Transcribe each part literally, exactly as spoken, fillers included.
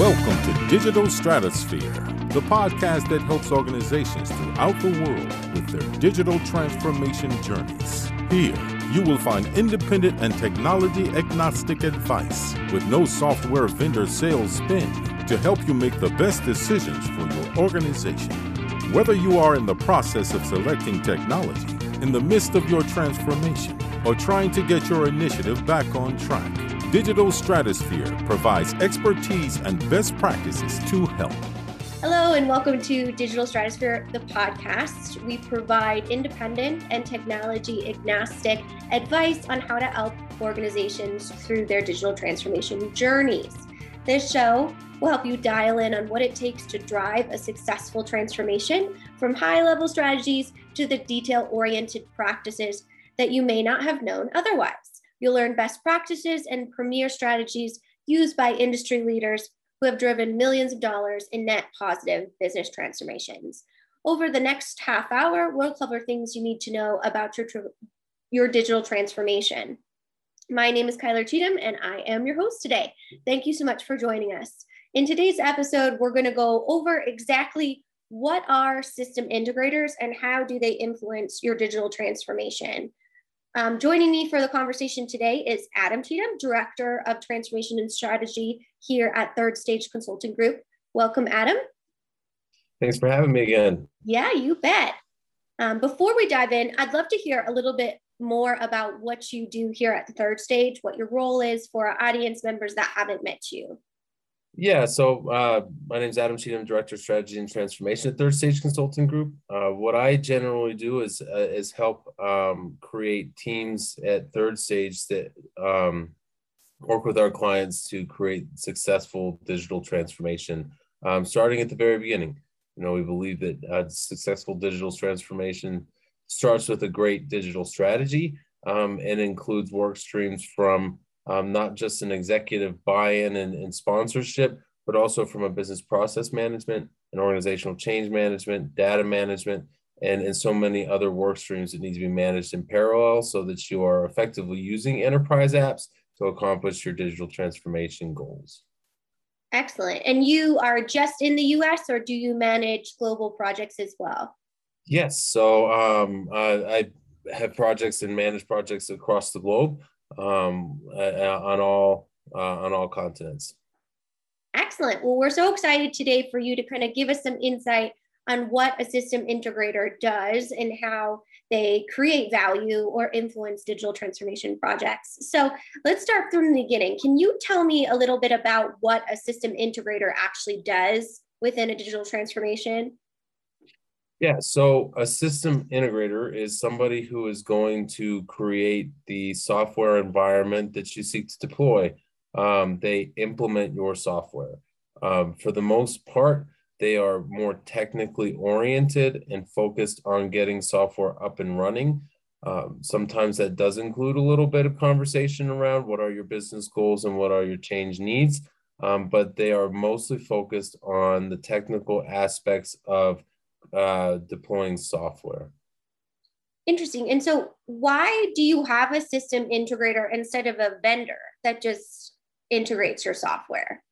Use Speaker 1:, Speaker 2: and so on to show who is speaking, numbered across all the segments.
Speaker 1: Welcome to Digital Stratosphere, the podcast that helps organizations throughout the world with their digital transformation journeys. Here, you will find independent and technology-agnostic advice with no software vendor sales spin to help you make the best decisions for your organization. Whether you are in the process of selecting technology, in the midst of your transformation, or trying to get your initiative back on track, Digital Stratosphere provides expertise and best practices to help.
Speaker 2: Hello and welcome to Digital Stratosphere, the podcast. We provide independent and technology agnostic advice on how to help organizations through their digital transformation journeys. This show will help you dial in on what it takes to drive a successful transformation, from high-level strategies to the detail-oriented practices that you may not have known otherwise. You'll learn best practices and premier strategies used by industry leaders who have driven millions of dollars in net positive business transformations. Over the next half hour, we'll cover things you need to know about your, your digital transformation. My name is Kyler Cheatham, and I am your host today. Thank you so much for joining us. In today's episode, we're going to go over exactly what are system integrators and how do they influence your digital transformation. Um, joining me for the conversation today is Adam Cheatham, Director of Transformation and Strategy here at Third Stage Consulting Group. Welcome, Adam.
Speaker 3: Thanks for having me again.
Speaker 2: Yeah, you bet. Um, before we dive in, I'd love to hear a little bit more about what you do here at the Third Stage, what your role is for our audience members that haven't met you.
Speaker 3: Yeah, so uh, my name is Adam Cheatham, Director of Strategy and Transformation at Third Stage Consulting Group. Uh, what I generally do is uh, is help um, create teams at Third Stage that um, work with our clients to create successful digital transformation, um, starting at the very beginning. You know, we believe that uh, successful digital transformation starts with a great digital strategy um, and includes work streams from Um, not just an executive buy-in and, and sponsorship, but also from a business process management and organizational change management, data management, and, and so many other work streams that need to be managed in parallel so that you are effectively using enterprise apps to accomplish your digital transformation goals.
Speaker 2: Excellent. And you are just in the U S or do you manage global projects as well?
Speaker 3: Yes. So um, I, I have projects and manage projects across the globe. Um, uh, on all uh, on all continents.
Speaker 2: Excellent. Well, we're so excited today for you to kind of give us some insight on what a system integrator does and how they create value or influence digital transformation projects. So let's start from the beginning. Can you tell me a little bit about what a system integrator actually does within a digital transformation?
Speaker 3: Yeah, so a system integrator is somebody who is going to create the software environment that you seek to deploy. Um, they implement your software. Um, for the most part, they are more technically oriented and focused on getting software up and running. Um, sometimes that does include a little bit of conversation around what are your business goals and what are your change needs, um, but they are mostly focused on the technical aspects of uh deploying software.
Speaker 2: Interesting. And so why do you have a system integrator instead of a vendor that just integrates your software?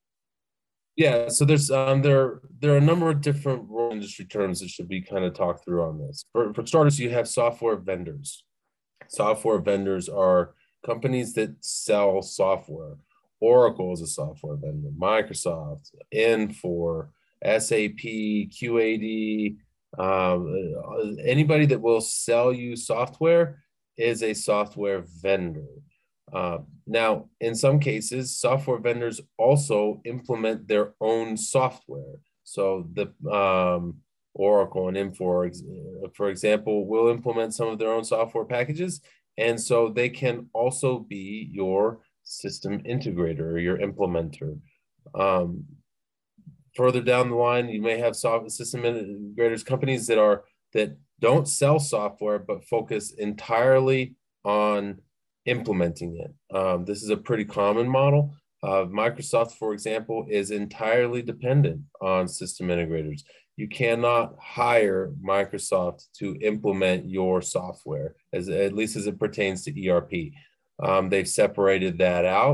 Speaker 3: Yeah, so there's um there there are a number of different industry terms that should be kind of talked through on this. For, for starters, you have software vendors. Software vendors are companies that sell software. Oracle is a software vendor, Microsoft, Infor, S A P, Q A D, um, anybody that will sell you software is a software vendor. Uh, now, in some cases, software vendors also implement their own software. So the um, Oracle and Infor, for example, will implement some of their own software packages. And so they can also be your system integrator or your implementer. Um, Further down the line, you may have software system integrators, companies that are that don't sell software but focus entirely on implementing it. Um, this is a pretty common model. Uh, Microsoft, for example, is entirely dependent on system integrators. You cannot hire Microsoft to implement your software, as at least as it pertains to E R P. Um, they've separated that out.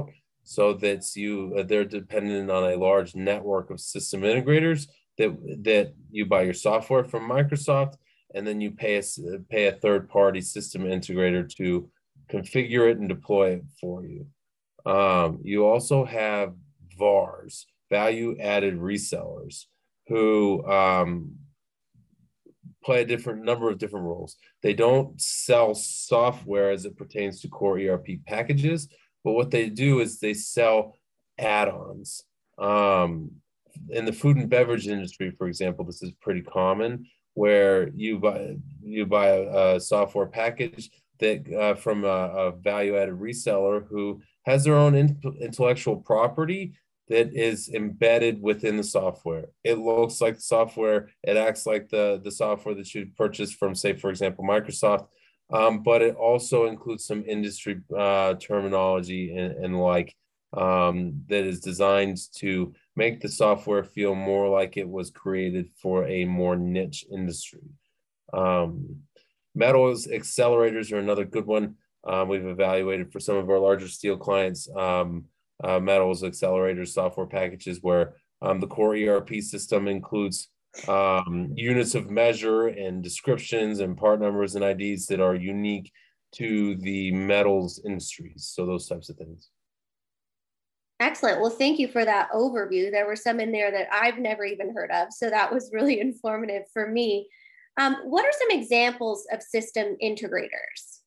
Speaker 3: so that you uh, they're dependent on a large network of system integrators that that you buy your software from Microsoft, and then you pay a pay a third party system integrator to configure it and deploy it for you. Um, you also have V A Rs, value added resellers, who um, play a different number of different roles. They don't sell software as it pertains to core E R P packages, but what they do is they sell add-ons. Um, in the food and beverage industry, for example, this is pretty common, where you buy you buy a, a software package that uh, from a, a value-added reseller who has their own in, intellectual property that is embedded within the software. It looks like the software, it acts like the, the software that you purchase from, say, for example, Microsoft, um, but it also includes some industry uh, terminology and, and like um, that is designed to make the software feel more like it was created for a more niche industry. Um, metals accelerators are another good one. Um, we've evaluated for some of our larger steel clients, um, Uh, metals accelerators software packages where um, the core E R P system includes um, units of measure and descriptions and part numbers and I Ds that are unique to the metals industries. So those types of things.
Speaker 2: Excellent. Well, thank you for that overview. There were some in there that I've never even heard of. So that was really informative for me. Um, what are some examples of system integrators?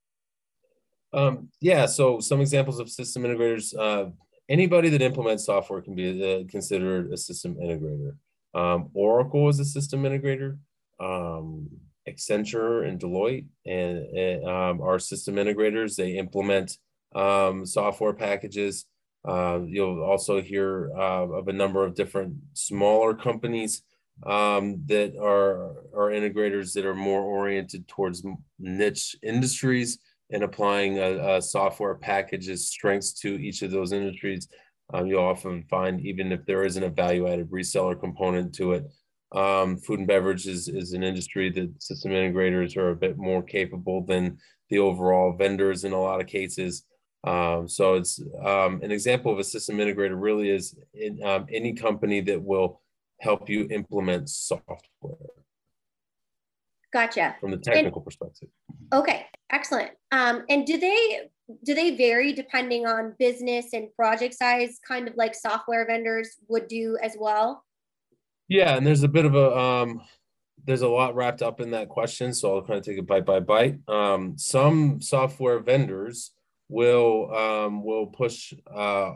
Speaker 3: Um, yeah, so some examples of system integrators. Uh, anybody that implements software can be uh, considered a system integrator. Um, Oracle is a system integrator. Um, Accenture and Deloitte and, and um, are system integrators. They implement um, software packages. Uh, you'll also hear uh, of a number of different smaller companies um, that are, are integrators that are more oriented towards niche industries and applying a, a software package's strengths to each of those industries. Um, you'll often find, even if there isn't a value-added reseller component to it, um, food and beverage is, is an industry that system integrators are a bit more capable than the overall vendors in a lot of cases. Um, so it's um, an example of a system integrator really is in, um, any company that will help you implement software.
Speaker 2: Gotcha.
Speaker 3: From the technical and, perspective.
Speaker 2: Okay, excellent. Um, and do they do they vary depending on business and project size, kind of like software vendors would do as well?
Speaker 3: Yeah, and there's a bit of a um, there's a lot wrapped up in that question, so I'll kind of take it bite by bite. Um, some software vendors will um, will push uh,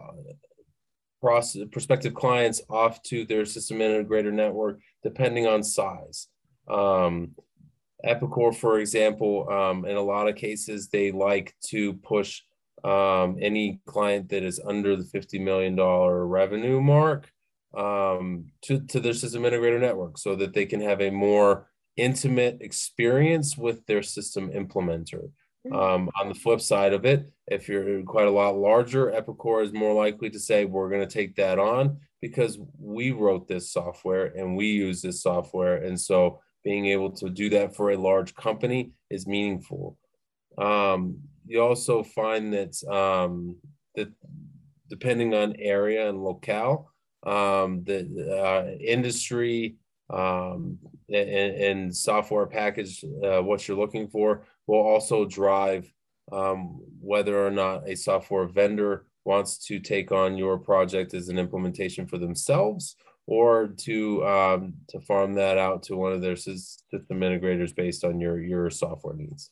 Speaker 3: prospective clients off to their system integrator network depending on size. Um, Epicor, for example, um, in a lot of cases, they like to push um, any client that is under the fifty million dollars revenue mark um, to, to their system integrator network so that they can have a more intimate experience with their system implementer. Um, on the flip side of it, if you're quite a lot larger, Epicor is more likely to say, we're going to take that on because we wrote this software and we use this software. And so being able to do that for a large company is meaningful. Um, you also find that, um, that depending on area and locale, um, the uh, industry um, and, and software package, uh, what you're looking for, will also drive um, whether or not a software vendor wants to take on your project as an implementation for themselves or to um, to farm that out to one of their system integrators based on your, your software needs.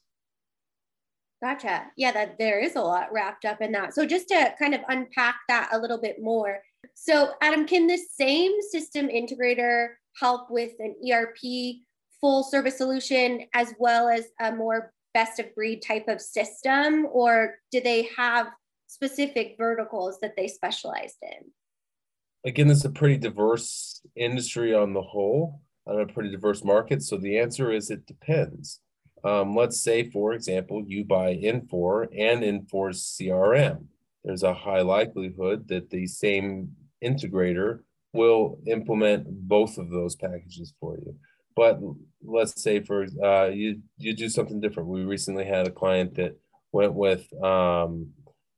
Speaker 2: Gotcha. Yeah, that there is a lot wrapped up in that. So just to kind of unpack that a little bit more. So Adam, can the same system integrator help with an E R P full service solution as well as a more best of breed type of system, or do they have specific verticals that they specialized in?
Speaker 3: Again, this is a pretty diverse industry on the whole, on a pretty diverse market. So the answer is it depends. Um, let's say, for example, you buy Infor and Infor's C R M. There's a high likelihood that the same integrator will implement both of those packages for you. But let's say for uh, you, you do something different. We recently had a client that went with um,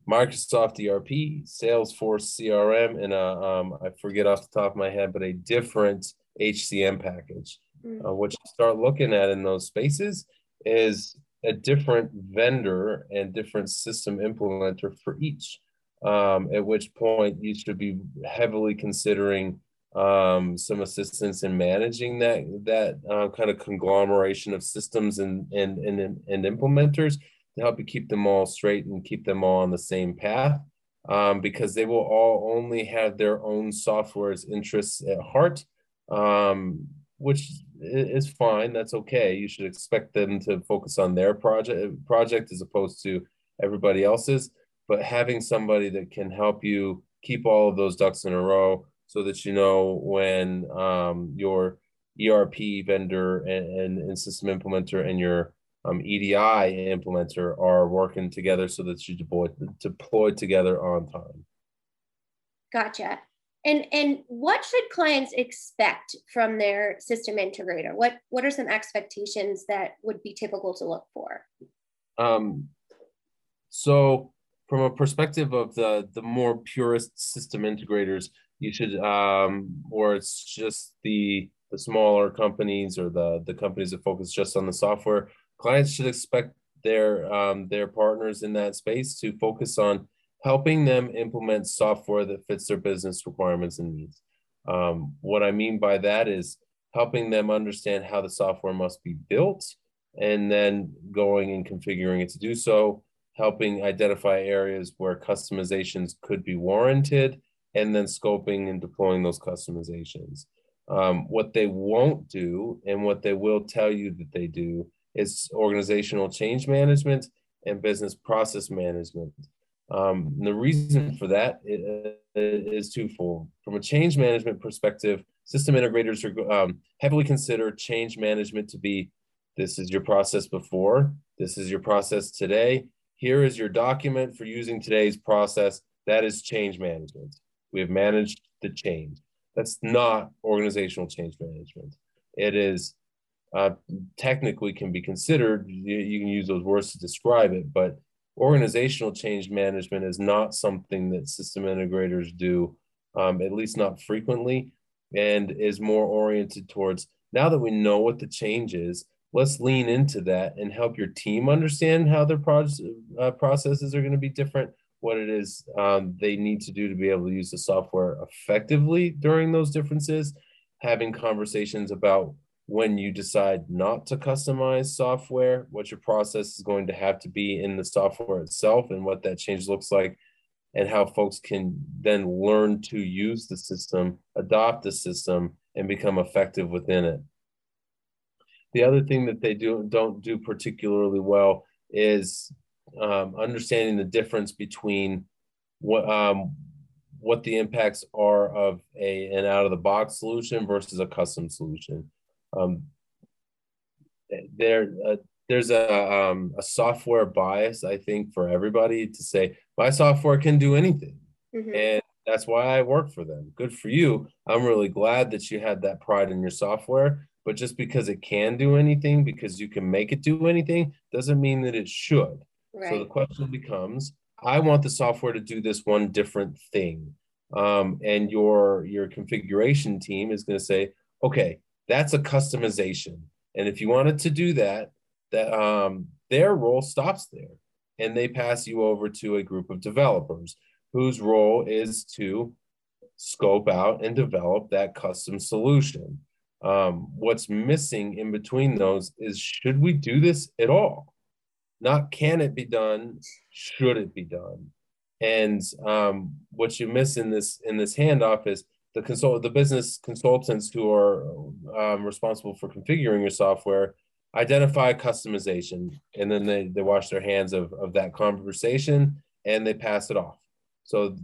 Speaker 3: Microsoft E R P, Salesforce C R M, and a, um, I forget off the top of my head, but a different H C M package. Mm-hmm. Uh, what you start looking at in those spaces is a different vendor and different system implementer for each, um, at which point you should be heavily considering um, some assistance in managing that, that uh, kind of conglomeration of systems and, and, and, and implementers to help you keep them all straight and keep them all on the same path, um, because they will all only have their own software's interests at heart, um, which is fine. That's okay. You should expect them to focus on their project project as opposed to everybody else's. But having somebody that can help you keep all of those ducks in a row, so that you know when um, your E R P vendor and, and, and system implementer and your um, E D I implementer are working together so that you deploy deploy together on time.
Speaker 2: Gotcha. And and what should clients expect from their system integrator? What what are some expectations that would be typical to look for?
Speaker 3: Um, so from a perspective of the the more purist system integrators, you should, um, or it's just the the smaller companies or the the companies that focus just on the software, clients should expect their um, their partners in that space to focus on helping them implement software that fits their business requirements and needs. Um, what I mean by that is helping them understand how the software must be built and then going and configuring it to do so, helping identify areas where customizations could be warranted, and then scoping and deploying those customizations. Um, what they won't do and what they will tell you that they do is organizational change management and business process management. Um, the reason for that is twofold. From a change management perspective, system integrators are um, heavily consider change management to be, this is your process before, this is your process today, here is your document for using today's process. That is change management. We have managed the change. That's not organizational change management. It is uh, technically can be considered, you, you can use those words to describe it, but organizational change management is not something that system integrators do, um, at least not frequently, and is more oriented towards, now that we know what the change is, let's lean into that and help your team understand how their pro- uh, processes are going to be different, what it is um, they need to do to be able to use the software effectively during those differences, having conversations about when you decide not to customize software, what your process is going to have to be in the software itself and what that change looks like, and how folks can then learn to use the system, adopt the system, and become effective within it. The other thing that they do don't do particularly well is um, understanding the difference between what um, what the impacts are of a an out-of-the-box solution versus a custom solution. Um, there, uh, there's a, um, a software bias, I think, for everybody to say, my software can do anything. Mm-hmm. And that's why I work for them. Good for you. I'm really glad that you had that pride in your software. But just because it can do anything, because you can make it do anything, doesn't mean that it should. Right. So the question becomes, I want the software to do this one different thing. Um, and your, your configuration team is going to say, okay, that's a customization. And if you wanted to do that, that um, their role stops there. And they pass you over to a group of developers whose role is to scope out and develop that custom solution. Um, what's missing in between those is, should we do this at all? Not can it be done, should it be done? And um, what you miss in this in this handoff is the consult the business consultants who are um, responsible for configuring your software identify customization, and then they, they wash their hands of, of that conversation and they pass it off. So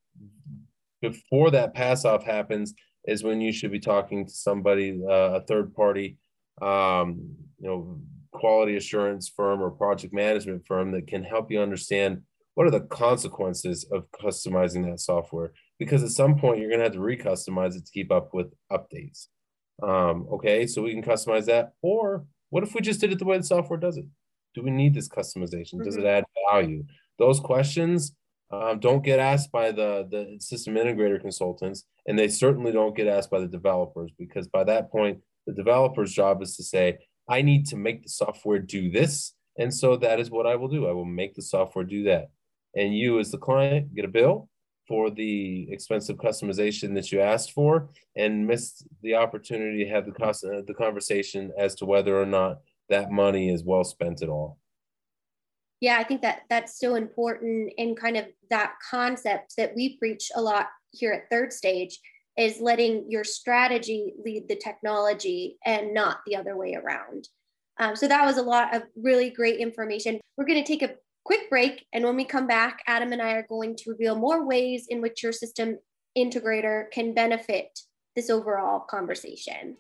Speaker 3: before that pass off happens is when you should be talking to somebody, uh, a third party, um, you know, quality assurance firm or project management firm that can help you understand what are the consequences of customizing that software. Because at some point you're going to have to re-customize it to keep up with updates. Um, okay, so we can customize that. Or what if we just did it the way the software does it? Do we need this customization? Mm-hmm. Does it add value? Those questions um, don't get asked by the, the system integrator consultants, and they certainly don't get asked by the developers, because by that point, the developer's job is to say, I need to make the software do this, and so that is what I will do. I will make the software do that. And you as the client get a bill for the expensive customization that you asked for, and missed the opportunity to have the, cost, uh, the conversation as to whether or not that money is well spent at all.
Speaker 2: Yeah, I think that that's so important, in kind of that concept that we preach a lot here at Third Stage, is letting your strategy lead the technology and not the other way around. Um, so that was a lot of really great information. We're going to take a quick break, and when we come back, Adam and I are going to reveal more ways in which your system integrator can benefit this overall conversation.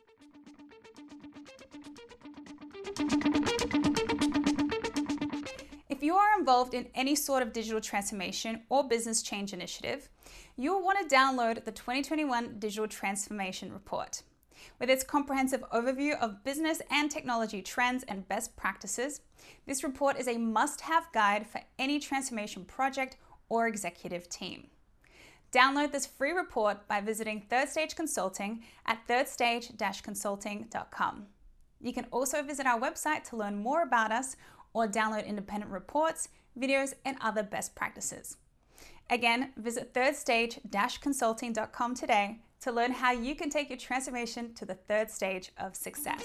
Speaker 4: If you are involved in any sort of digital transformation or business change initiative, you will want to download the twenty twenty-one Digital Transformation Report. With its comprehensive overview of business and technology trends and best practices, this report is a must-have guide for any transformation project or executive team. Download this free report by visiting Third Stage Consulting at third stage dash consulting dot com. You can also visit our website to learn more about us, or download independent reports, videos, and other best practices. Again, visit third stage dash consulting dot com today to learn how you can take your transformation to the third stage of success.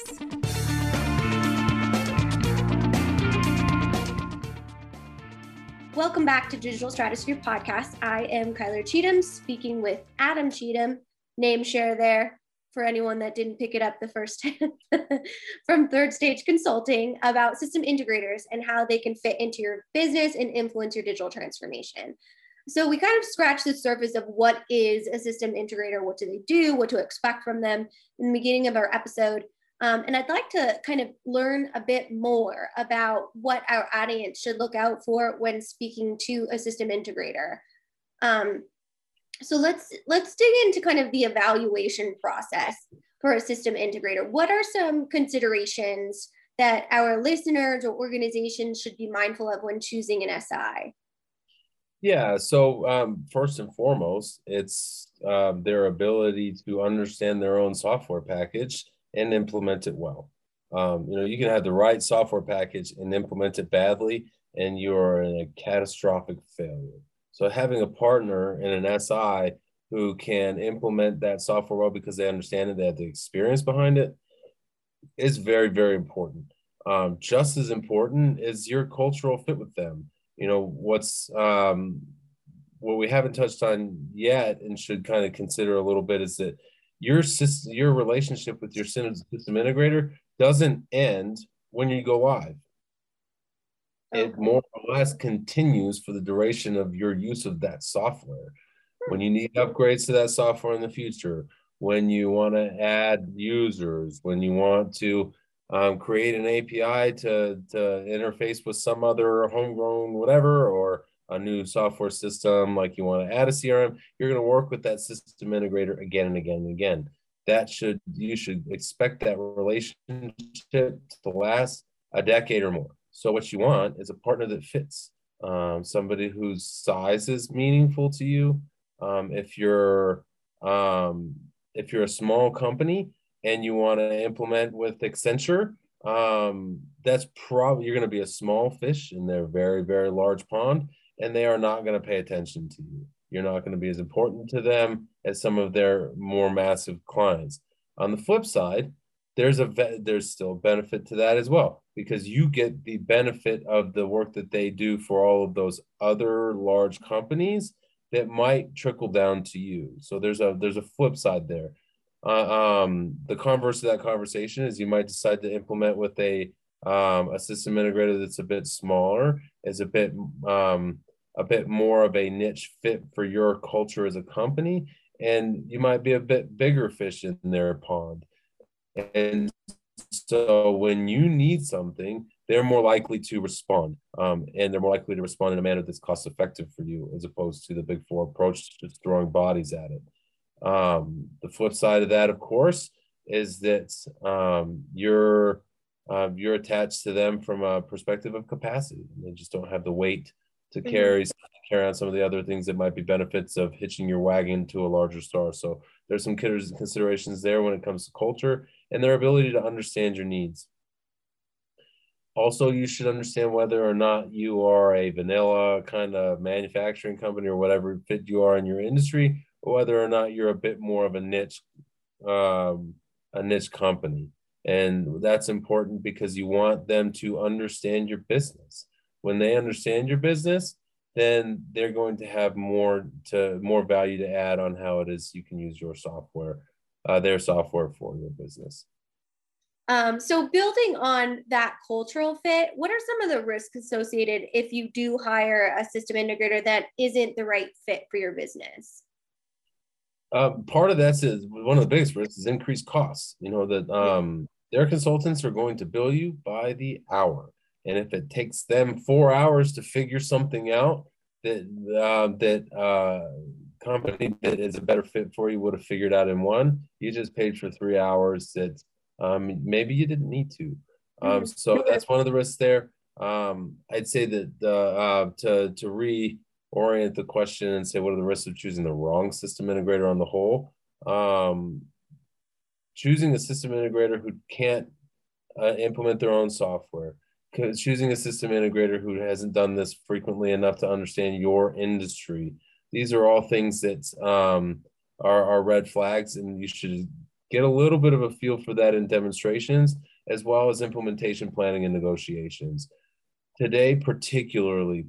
Speaker 2: Welcome back to Digital Stratosphere Podcast. I am Kyler Cheatham, speaking with Adam Cheatham, name share there for anyone that didn't pick it up the first time, from Third Stage Consulting, about system integrators and how they can fit into your business and influence your digital transformation. So we kind of scratched the surface of what is a system integrator, what do they do, what to expect from them in the beginning of our episode. Um, and I'd like to kind of learn a bit more about what our audience should look out for when speaking to a system integrator. Um, So let's let's dig into kind of the evaluation process for a system integrator. What are some considerations that our listeners or organizations should be mindful of when choosing an S I?
Speaker 3: Yeah, so um, first and foremost, it's um, their ability to understand their own software package and implement it well. Um, you know, you can have the right software package and implement it badly, and you're in a catastrophic failure. So having a partner in an S I who can implement that software well because they understand it, they have the experience behind it, is very, very important. Um, just as important is your cultural fit with them. You know, what's um, what we haven't touched on yet and should kind of consider a little bit is that your system, your relationship with your system integrator doesn't end when you go live. It more or less continues for the duration of your use of that software. When you need upgrades to that software in the future, when you want to add users, when you want to um, create an A P I to, to interface with some other homegrown whatever, or a new software system, like you want to add a C R M, you're going to work with that system integrator again and again and again. That should, you should expect that relationship to last a decade or more. So what you want is a partner that fits, um, somebody whose size is meaningful to you. Um, if you're um, if you're a small company and you want to implement with Accenture, um, that's probably, you're going to be a small fish in their very, very large pond, and they are not going to pay attention to you. You're not going to be as important to them as some of their more massive clients. On the flip side, there's a there's still benefit to that as well, because you get the benefit of the work that they do for all of those other large companies that might trickle down to you. So there's a there's a flip side there. Uh, um, the converse of that conversation is you might decide to implement with a um, a system integrator that's a bit smaller, is a bit um, a bit more of a niche fit for your culture as a company, and you might be a bit bigger fish in their pond. And so when you need something, they're more likely to respond, um, and they're more likely to respond in a manner that's cost effective for you, as opposed to the big four approach, just throwing bodies at it. Um, the flip side of that, of course, is that um, you're uh, you're attached to them from a perspective of capacity. They just don't have the weight to carry, mm-hmm. carry on some of the other things that might be benefits of hitching your wagon to a larger star. So there's some considerations there when it comes to culture and their ability to understand your needs. Also, you should understand whether or not you are a vanilla kind of manufacturing company or whatever fit you are in your industry, or whether or not you're a bit more of a niche, um, a niche company. And that's important because you want them to understand your business. When they understand your business, then they're going to have more to more value to add on how it is you can use your software, uh, their software for your business.
Speaker 2: Um, so building on that cultural fit, what are some of the risks associated if you do hire a system integrator that isn't the right fit for your business?
Speaker 3: Uh, part of that is one of the biggest risks is increased costs. You know, that um, their consultants are going to bill you by the hour. And if it takes them four hours to figure something out that uh, that uh, company that is a better fit for you would have figured out in one, you just paid for three hours that um, maybe you didn't need to. Um, so that's one of the risks there. Um, I'd say that the, uh, to to reorient the question and say what are the risks of choosing the wrong system integrator on the whole. Um, choosing a system integrator who can't uh, implement their own software. Choosing a system integrator who hasn't done this frequently enough to understand your industry. These are all things that um, are, are red flags, and you should get a little bit of a feel for that in demonstrations, as well as implementation planning and negotiations. Today, particularly,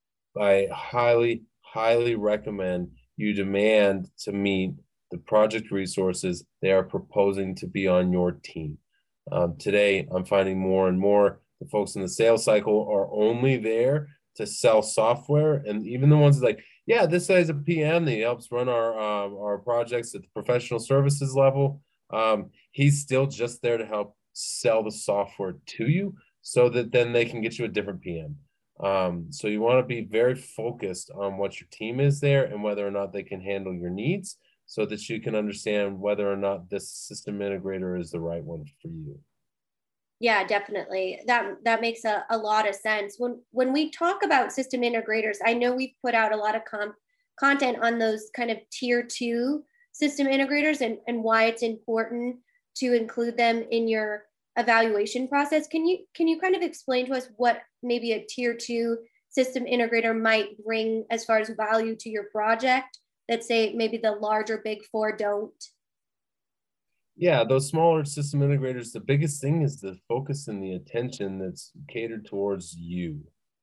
Speaker 3: I highly, highly recommend you demand to meet the project resources they are proposing to be on your team. Um, today, I'm finding more and more the folks in the sales cycle are only there to sell software. And even the ones like, yeah, this guy's a P M that helps run our, um, our projects at the professional services level. Um, he's still just there to help sell the software to you so that then they can get you a different P M. Um, so you want to be very focused on what your team is there and whether or not they can handle your needs so that you can understand whether or not this system integrator is the right one for you.
Speaker 2: Yeah, definitely. That that makes a, a lot of sense. When when we talk about system integrators, I know we've put out a lot of com- content on those kind of tier two system integrators and, and why it's important to include them in your evaluation process. Can you can you kind of explain to us what maybe a tier two system integrator might bring as far as value to your project that say maybe the larger big four don't?
Speaker 3: Yeah, those smaller system integrators, the biggest thing is the focus and the attention that's catered towards you.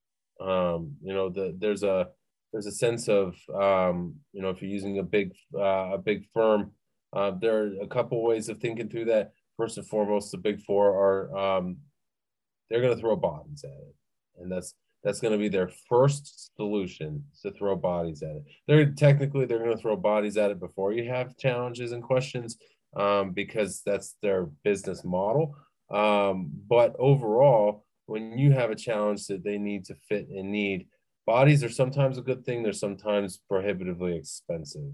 Speaker 3: Um, you know, the, there's a there's a sense of um, you know, if you're using a big uh, a big firm, uh, there are a couple ways of thinking through that. First and foremost, the big four are um, they're going to throw bodies at it, and that's that's going to be their first solution, to throw bodies at it. They're technically they're going to throw bodies at it before you have challenges and questions. Um, because that's their business model. Um, but overall, when you have a challenge that they need to fit and need, bodies are sometimes a good thing. They're sometimes prohibitively expensive.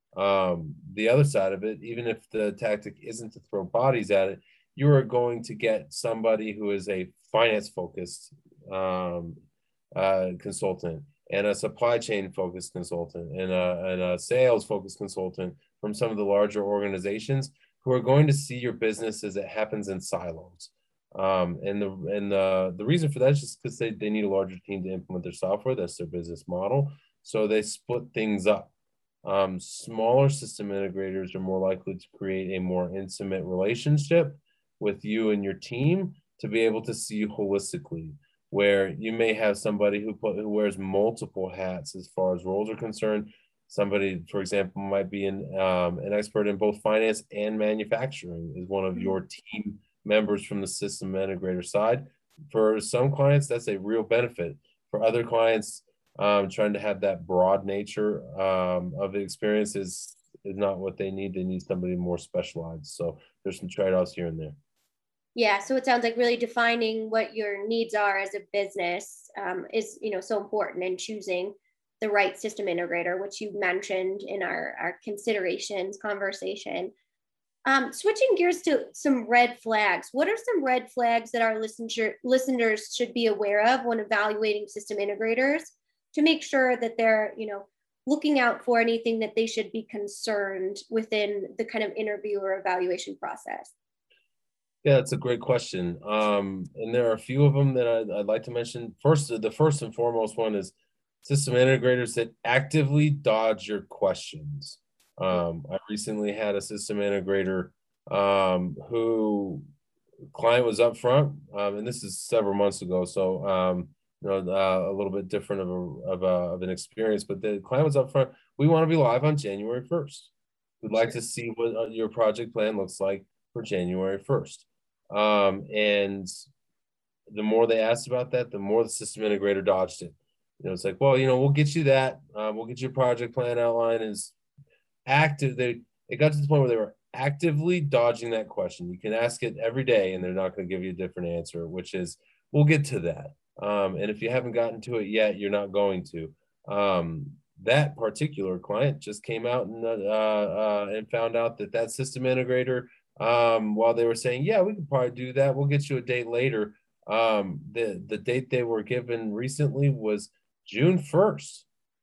Speaker 3: Um, the other side of it, even if the tactic isn't to throw bodies at it, you are going to get somebody who is a finance-focused um, uh, consultant and a supply chain focused consultant and a, and a sales focused consultant from some of the larger organizations who are going to see your business as it happens in silos. Um, and the and the, the reason for that is just because they, they need a larger team to implement their software. That's their business model. So they split things up. Um, smaller system integrators are more likely to create a more intimate relationship with you and your team to be able to see you holistically, where you may have somebody who, put, who wears multiple hats as far as roles are concerned. Somebody, for example, might be an, um, an expert in both finance and manufacturing is one of your team members from the system integrator side. For some clients, that's a real benefit. For other clients, um, trying to have that broad nature um, of experience is, is not what they need. They need somebody more specialized. So there's some trade-offs here and there.
Speaker 2: Yeah, so it sounds like really defining what your needs are as a business um, is, you know, so important in choosing the right system integrator, which you mentioned in our, our considerations conversation. Um, switching gears to some red flags. What are some red flags that our listener, listeners should be aware of when evaluating system integrators? to make sure that they're, you know, looking out for anything that they should be concerned within the kind of interview or evaluation process?
Speaker 3: Yeah, that's a great question. Um, and there are a few of them that I'd, I'd like to mention. First, the first and foremost one is system integrators that actively dodge your questions. Um, I recently had a system integrator um, who client was up front, um, and this is several months ago, so um, you know, uh, a little bit different of a, of a of an experience. But the client was up front. We want to be live on January first. We'd like to see what your project plan looks like for January first. Um, and the more they asked about that, the more the system integrator dodged it. You know, it's like, well, you know, we'll get you that. Um, we'll get your project plan outline. Is active. They it got to the point where they were actively dodging that question. You can ask it every day, and they're not going to give you a different answer, which is, we'll get to that. Um, and if you haven't gotten to it yet, you're not going to. Um, that particular client just came out and uh, uh, and found out that that system integrator, um, while they were saying, yeah, we could probably do that, we'll get you a date later. Um, the, the date they were given recently was June first.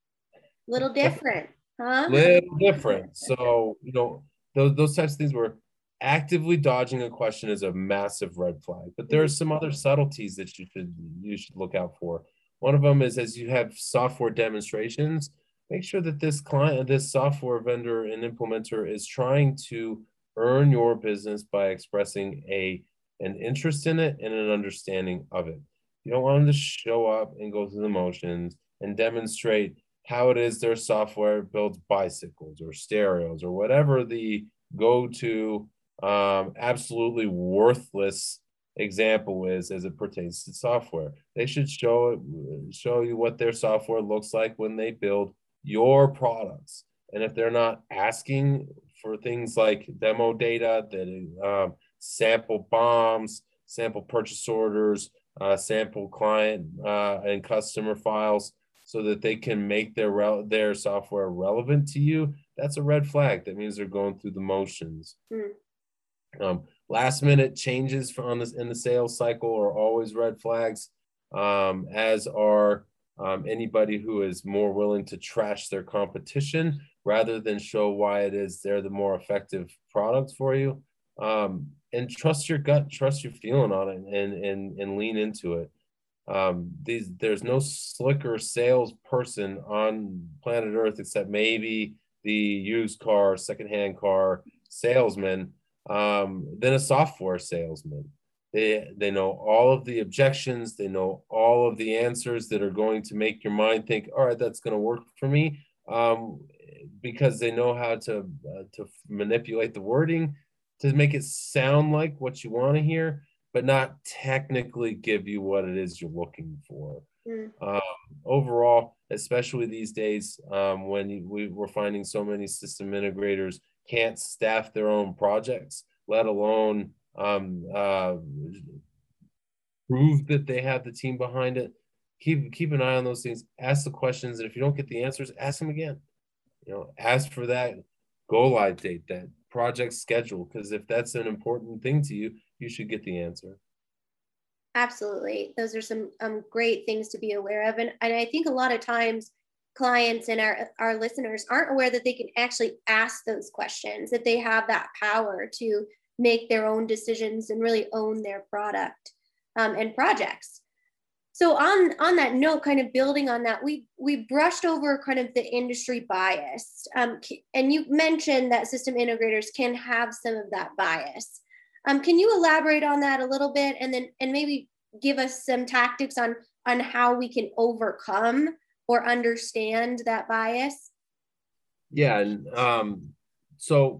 Speaker 2: Little different, huh?
Speaker 3: Little different. So, you know, those, those types of things where actively dodging a question is a massive red flag. But there are some other subtleties that you should you should look out for. One of them is, as you have software demonstrations, make sure that this client, this software vendor and implementer is trying to earn your business by expressing a an interest in it and an understanding of it. You don't want them to show up and go through the motions and demonstrate how it is their software builds bicycles or stereos or whatever the go-to um, absolutely worthless example is as it pertains to software. They should show show you what their software looks like when they build your products. And if they're not asking for things like demo data, that um, sample bombs, sample purchase orders, uh, sample client uh, and customer files, so that they can make their their software relevant to you, that's a red flag. That means they're going through the motions. Mm. Um, last minute changes from this in the sales cycle are always red flags, um, as are um, anybody who is more willing to trash their competition rather than show why it is they're the more effective product for you. Um, and trust your gut, trust your feeling on it, and and and lean into it. Um, these there's no slicker salesperson on planet Earth except maybe the used car, secondhand car salesman, um, than a software salesman. They they know all of the objections. They know all of the answers that are going to make your mind think, all right, that's going to work for me, um, because they know how to uh, to manipulate the wording to make it sound like what you want to hear, but not technically give you what it is you're looking for. Mm. Um, overall, especially these days, um, when you, we, we're finding so many system integrators can't staff their own projects, let alone um, uh, prove that they have the team behind it. Keep keep an eye on those things. Ask the questions, and if you don't get the answers, ask them again. You know, ask for that go live date, that project schedule, because if that's an important thing to you, you should get the answer.
Speaker 2: Absolutely. Those are some um, great things to be aware of. And, and I think a lot of times clients and our, our listeners aren't aware that they can actually ask those questions, that they have that power to make their own decisions and really own their product um, and projects. So on, on that note, kind of building on that, we we brushed over kind of the industry bias. Um, and you mentioned that system integrators can have some of that bias. Um, can you elaborate on that a little bit, and then and maybe give us some tactics on, on how we can overcome or understand that bias?
Speaker 3: Yeah, and um, so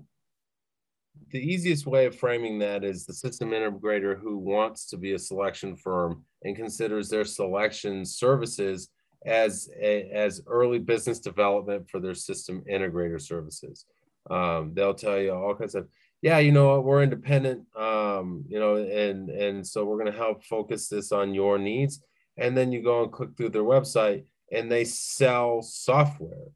Speaker 3: the easiest way of framing that is the system integrator who wants to be a selection firm and considers their selection services as a, as early business development for their system integrator services. Um, they'll tell you all kinds of, yeah, you know what, we're independent, um, you know, and and so we're going to help focus this on your needs. And then you go and click through their website, and they sell software.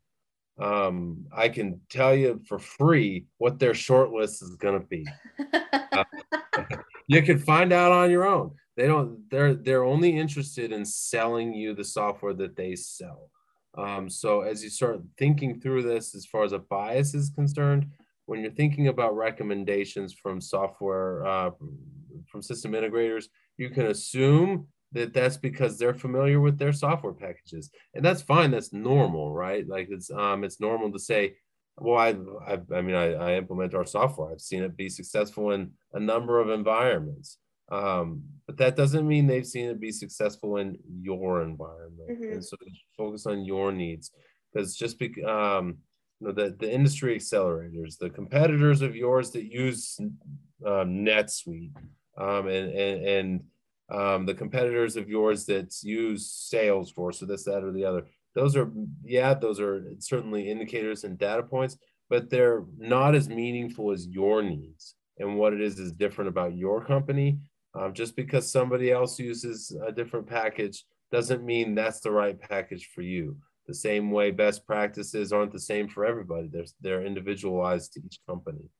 Speaker 3: Um, I can tell you for free what their short list is going to be. Uh, you can find out on your own. They don't. They're they're only interested in selling you the software that they sell. Um, so as you start thinking through this, as far as a bias is concerned, when you're thinking about recommendations from software, uh, from system integrators, you can assume that that's because they're familiar with their software packages, and that's fine. That's normal, right? Like it's um, it's normal to say, well, I, I, I mean, I, I implement our software. I've seen it be successful in a number of environments, um, but that doesn't mean they've seen it be successful in your environment. Mm-hmm. And so focus on your needs, because just because um, you know, the the industry accelerators, the competitors of yours that use um, NetSuite, um, and and and um, the competitors of yours that use Salesforce or this, that, or the other. Those are, yeah, those are certainly indicators and data points, but they're not as meaningful as your needs and what it is is different about your company. Um, just because somebody else uses a different package doesn't mean that's the right package for you. The same way best practices aren't the same for everybody. They're, they're individualized to each company.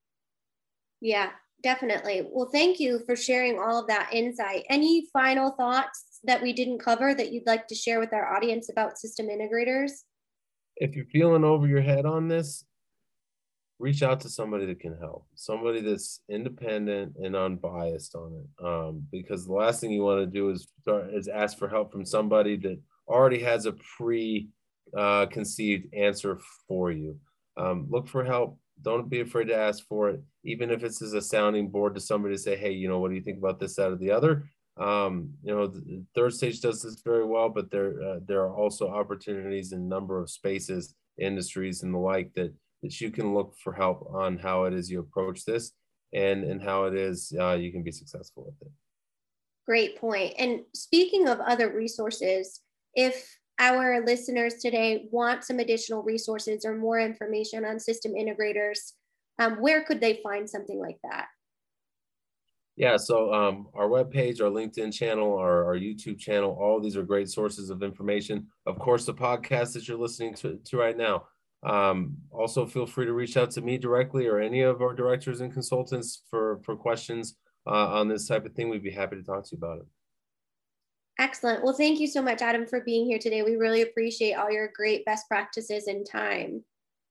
Speaker 2: Yeah, definitely. Well, thank you for sharing all of that insight. Any final thoughts that we didn't cover that you'd like to share with our audience about system integrators?
Speaker 3: If you're feeling over your head on this, reach out to somebody that can help, somebody that's independent and unbiased on it. Um, because the last thing you want to do is start, is ask for help from somebody that already has a pre uh, conceived answer for you. Um, look for help. Don't be afraid to ask for it, even if it's as a sounding board to somebody to say, hey, you know, what do you think about this, that, or the other? Um, you know, the Third Stage does this very well, but there uh, there are also opportunities in a number of spaces, industries, and the like that that you can look for help on how it is you approach this, and and how it is uh, you can be successful with it.
Speaker 2: Great point. And speaking of other resources, if our listeners today want some additional resources or more information on system integrators, um, where could they find something like that?
Speaker 3: Yeah, so um, our webpage, our LinkedIn channel, our, our YouTube channel, all these are great sources of information. Of course, the podcast that you're listening to, to right now. Um, also, feel free to reach out to me directly or any of our directors and consultants for, for questions uh, on this type of thing. We'd be happy to talk to you about it.
Speaker 2: Excellent. Well, thank you so much, Adam, for being here today. We really appreciate all your great best practices and time.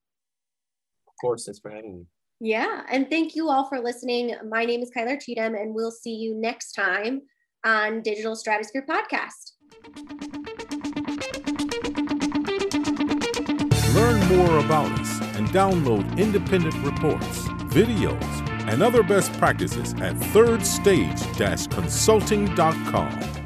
Speaker 3: Of course, thanks for having me.
Speaker 2: Yeah, and thank you all for listening. My name is Kyler Cheatham, and we'll see you next time on Digital Stratosphere Podcast.
Speaker 1: Learn more about us and download independent reports, videos, and other best practices at third stage dash consulting dot com.